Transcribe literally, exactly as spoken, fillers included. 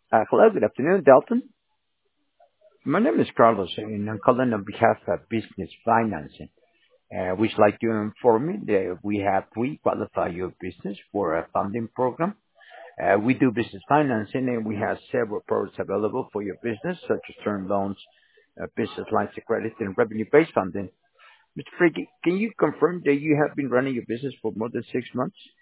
Uh, hello, good afternoon, Dalton. My name is Carlos, and I'm calling on behalf of Business Financing. Uh, we'd like to inform you that we have pre-qualified your business for a funding program. Uh, we do business financing, and we have several products available for your business, such as term loans, uh, business lines of credit, and revenue-based funding. mister Freaky, can you confirm that you have been running your business for more than six months?